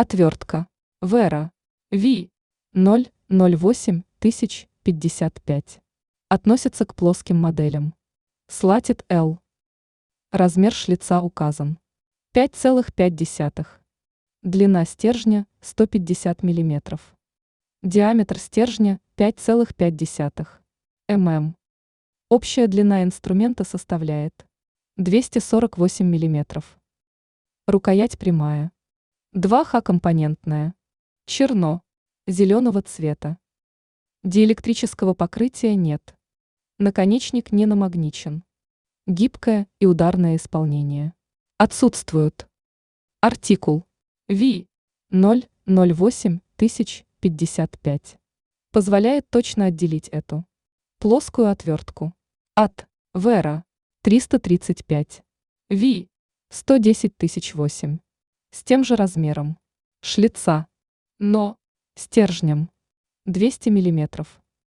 Отвертка. Вера. Ви. 0,08 055. Относится к плоским моделям. Слатит L. Размер шлица указан. 5,5. Длина стержня 150 мм. Диаметр стержня 5,5 мм. Общая длина инструмента составляет 248 мм. Рукоять прямая. 2Х-компонентная. Черно. Зеленого цвета. Диэлектрического покрытия нет. Наконечник не намагничен. Гибкое и ударное исполнение. Отсутствуют. Артикул. Ви. 0,08 055. Позволяет точно отделить эту плоскую отвертку от Вера 335. Ви. 110 008. С тем же размером шлица, но стержнем 200 мм.